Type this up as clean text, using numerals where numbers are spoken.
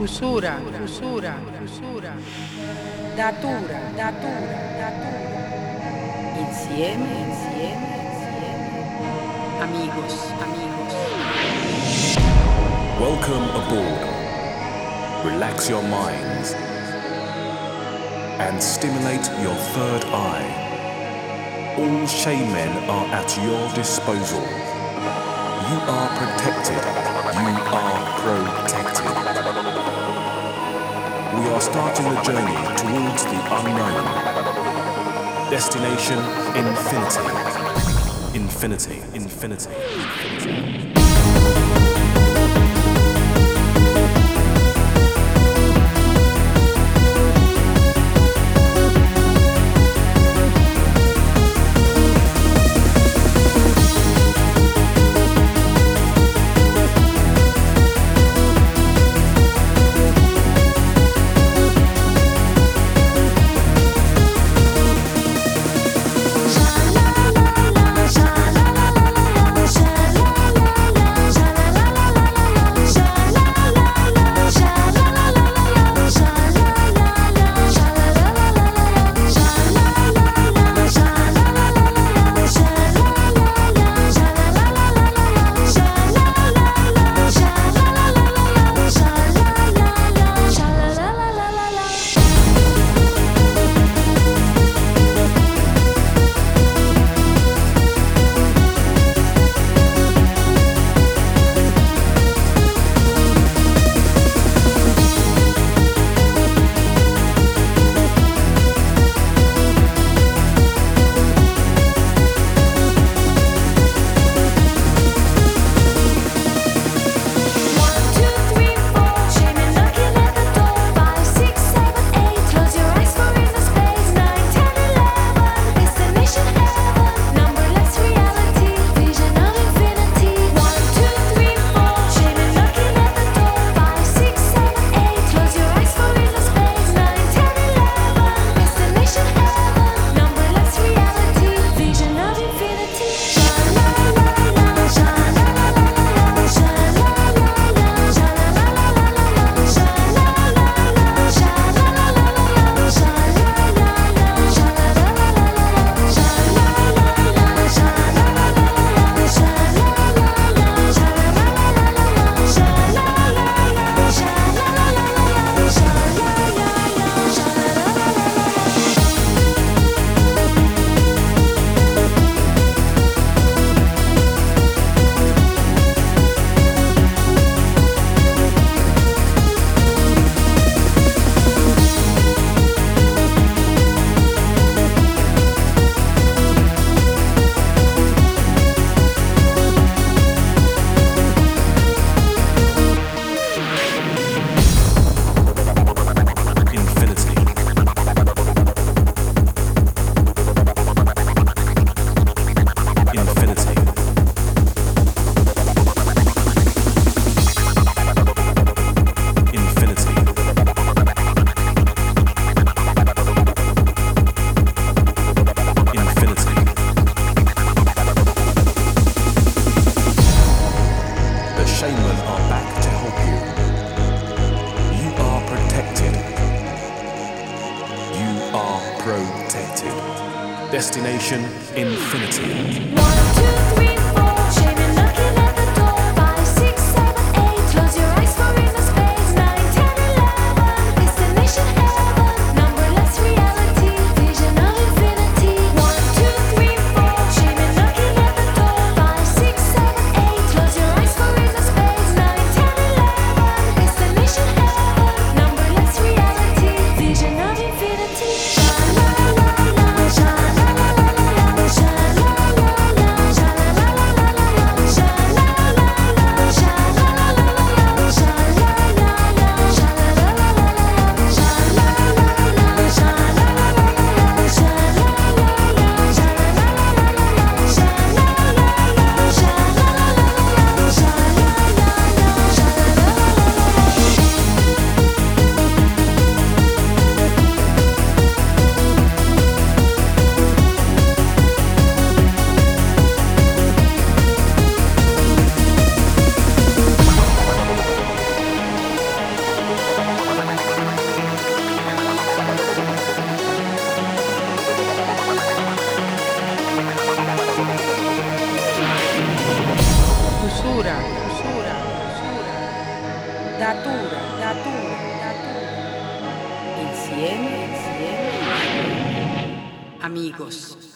usura, usura, usura, datura, datura, datura. Insieme, insieme, insieme. Amigos, amigos. Welcome aboard. Relax your minds and stimulate your third eye. All shaman are at your disposal. You are protected. You are protected. We are starting a journey towards the unknown. Destination infinity. Infinity, infinity, infinity. Destination infinity. 1, 2, 3, 4. Shaman knocking at the door. 5, 6, 7, 8. Close your eyes for inner space. 9, 10, 11. Destination heaven. Numberless reality. Vision of infinity. 1, 2, 3, 4. Shaman knocking at the door. 5, 6, 7, 8. Close your eyes for inner space. 9, 10, 11. Destination heaven. Numberless reality. Vision of infinity. Sha la la la, sha la la la la, sha la la la, sha la. usura, usura, usura, datura, datura, datura. Insieme, insieme, amigos.